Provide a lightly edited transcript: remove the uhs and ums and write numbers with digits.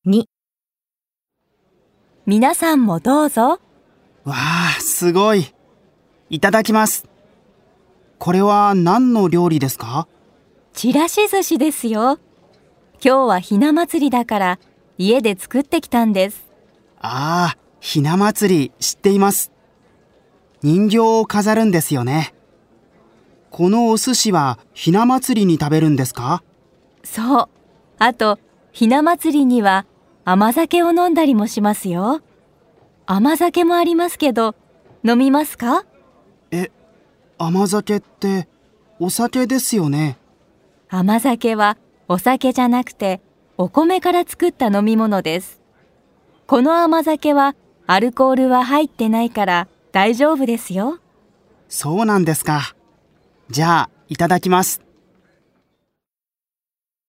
2、 皆さんもどうぞ。 わあ、すごい。いただきます。これは何の料理ですか？ ちらし寿司ですよ。今日はひな祭りだから家で作ってきたんです。 ああ、ひな祭り知っています。人形を飾るんですよね。このお寿司はひな祭りに食べるんですか？ そう。あと、ひな祭りには甘酒を飲んだりもしますよ。甘酒もありますけど、飲みますか？ 甘酒ってお酒ですよね。 甘酒はお酒じゃなくてお米から作った飲み物です。この甘酒はアルコールは入ってないから大丈夫ですよ。 そうなんですか。じゃあ、いただきます。